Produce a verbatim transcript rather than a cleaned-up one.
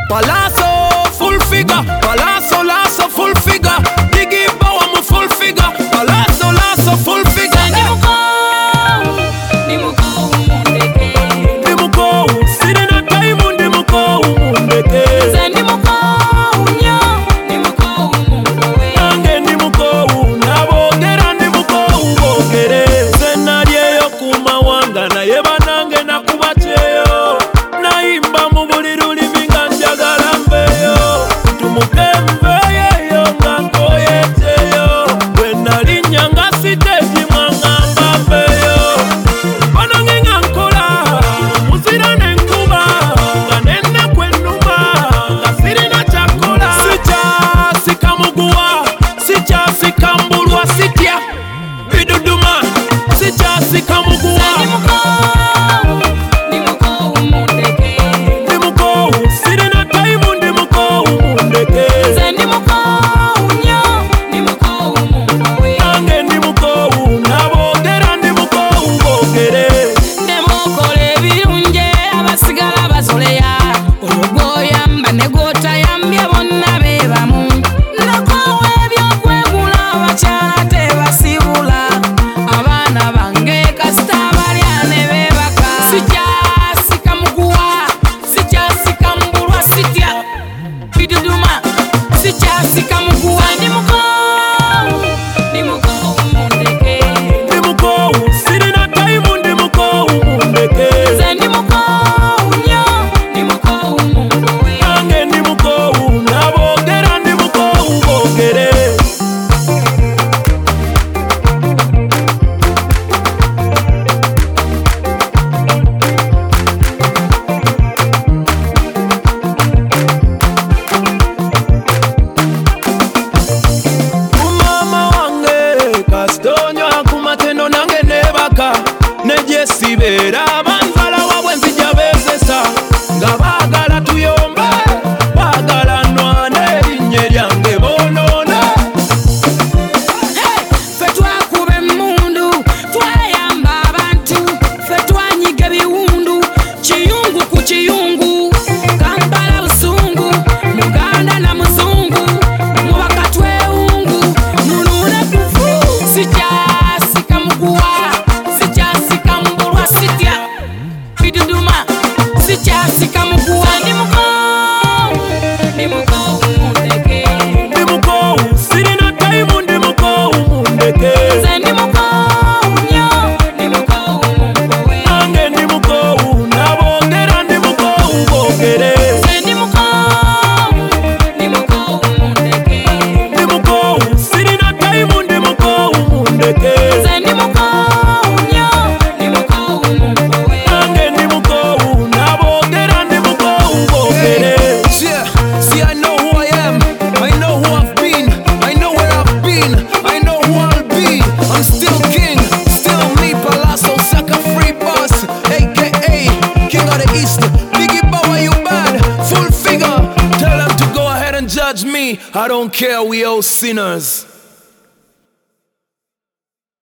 Palazzo full figure, palazzo lasso full figure, Diggy Bower mu full figure, palazzo lasso full figure. Ndimuko umundeke, Ndimuko sirina time ndimuko umundeke, ndimuko unyo, ndimuko umundowe, nange ndimuko nabogera ndimuko ubogere, senalyeyo kumawanga naye banange nakubaceyo, nayimba mu buli lulimi nga njagala mbeyo, tumuke mveyeyo nga nkoyeteyo, bwe nalinnya nga siteegi mwangamba mbeyo, banange nga nkola muzira n'enkuba nga n'ennaku ennuma nga sirina kyakola, sikyasika muguwa sikyasika mbulwa sitya biduduma sikyasika muguwa. ndimuko, ndimuko umundeke, Ndimuko sirina time ndimuko umundeke, ndimuko unyo, ndimuko umundowe, nange ndimuko nabogera ndimuko ubogere. ndemukola ebirungi abasigala bazoleya, olwo gwoyamba ne gwotayambye bonna bebamu, nakoowa ebyokwegula abakyala tebasibula, abaana bange kasita balya ne beebaka, sikyasika muguwa sikyasika mbulwa sitya biduduma sikyasika muguwa. Ndimuko, ndimuko umundeke, Ndimuko sirina time ndimuko umundeke, ndimuko unyo, ndimuko umundowe, nange ndimuko nabogera ndimuko ubogere. Umama wange kasitonywa kumatendo nange nebaka nejesibeera banzala wabwe nzija bezesa nga baagala tuyombe baagala nwane erinnya lyange bonoone. ffe twakuba emmundu twayamba abantu, ffe twanyiga ebiwundu kiyungu ku kiyungu, kampala busungu muganda na muzungu, mubaka twewungu nunule kufu, sikyasika muguwa sikyasika mbulwa sitya biduduma sikyasika muguwa. Ndimuko, ndimuko umundeke, Ndimuko sirina time ndimuko umundeke, ndimuko unyo, ndimuko umundowe, nange ndimuko nabogera ndimuko ubogere. ndimuko, ndimuko umundeke, Ndimuko sirina time ndimuko umundeke, ndimuko unyo, ndimuko umundowe, nange ndimuko nabogera ndimuko ubogere. Yeah, see I know who I am, I know who I've been, I know where I've been, I know who I'll be. I'm still king, still me, Palazzo, sucker free boss, aka King of the East. Diggy Bower, you bad, full figure. Tell them to go ahead and judge me. I don't care, we all sinners.